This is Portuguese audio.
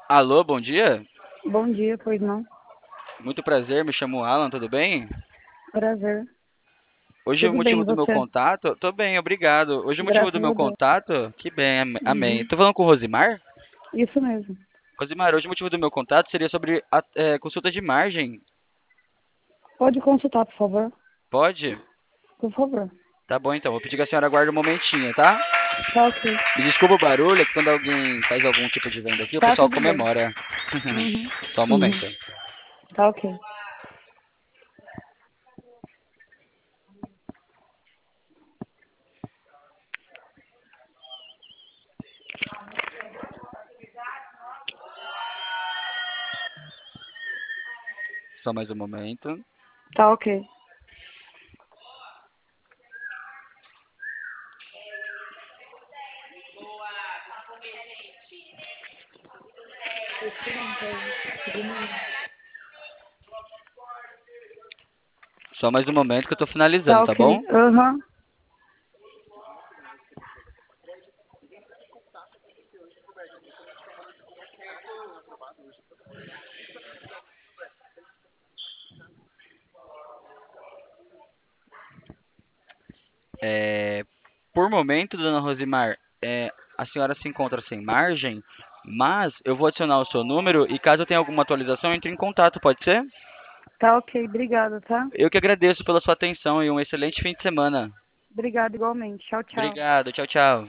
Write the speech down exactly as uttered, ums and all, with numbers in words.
Alô, bom dia. Bom dia, pois não? Muito prazer, me chamo Alan, tudo bem? Prazer. Hoje o Tudo bem, motivo e do meu você? contato, tô bem, obrigado. Hoje o motivo do Graças meu a Deus. contato, que bem, am- amém. Uhum. Tô falando com o Rosimar? Isso mesmo. Rosimar, hoje o motivo do meu contato seria sobre a é, consulta de margem. Pode consultar, por favor? Pode? Por favor. Tá bom então, vou pedir que a senhora aguarde um momentinho, tá? Tá ok. Me desculpa o barulho, é que quando alguém faz algum tipo de venda aqui, o Tá pessoal tudo bem. comemora. Uhum. Só um Uhum. momento. Tá ok. Só mais um momento. Tá ok. Tô esperando pra ele. Segundo. Só mais um momento que eu tô finalizando, Tá tá ok. bom? Aham. É, por momento, dona Rosimar, é, a senhora se encontra sem margem, mas eu vou adicionar o seu número e caso eu tenha alguma atualização, entre em contato, pode ser? Tá ok. Obrigada, tá? Eu que agradeço pela sua atenção e um excelente fim de semana. Obrigada igualmente. Tchau, tchau. Obrigado, tchau, tchau.